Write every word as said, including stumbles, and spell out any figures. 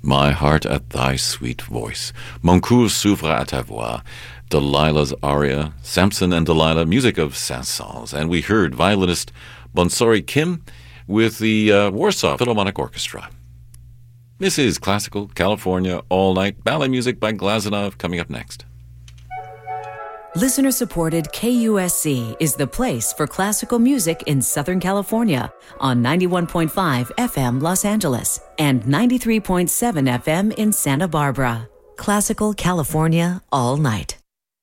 My heart at thy sweet voice. Mon coeur s'ouvre à ta voix. Delilah's aria, Samson and Delilah, music of Saint-Saëns. And we heard violinist Bonsori Kim with the uh, Warsaw Philharmonic Orchestra. This is Classical California All Night. Ballet music by Glazunov coming up next. Listener-supported K U S C is the place for classical music in Southern California on ninety-one point five F M Los Angeles and ninety-three point seven F M in Santa Barbara. Classical California All Night.